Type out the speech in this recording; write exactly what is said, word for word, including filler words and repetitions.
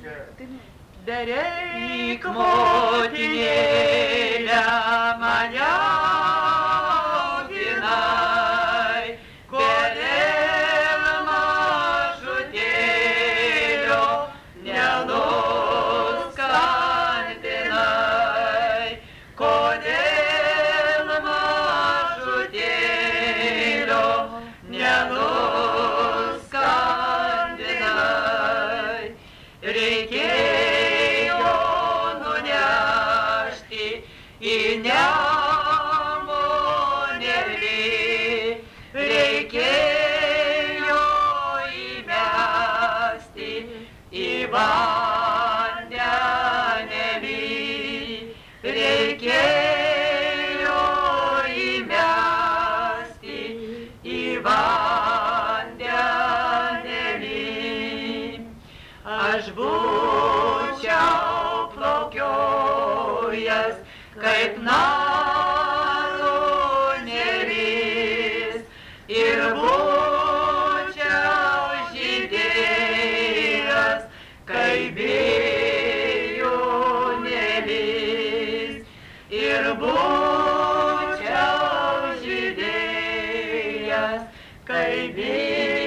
Bereik motinėlę mane auginai, kodėl mažutėlio nenuskandinai, kodėl mažutėlio nenuskandinai. Reikėjo nunešti į Nemunėlį, reikėjo įmesti į vandenėlį, reikėjo įmesti į vandenėlį. Aš būčiau plaukiojas kaip narūnėlis ir būčiau žydėjęs kaip vijūnėlis ir būčiau žydėjęs kaip vijūnėlis.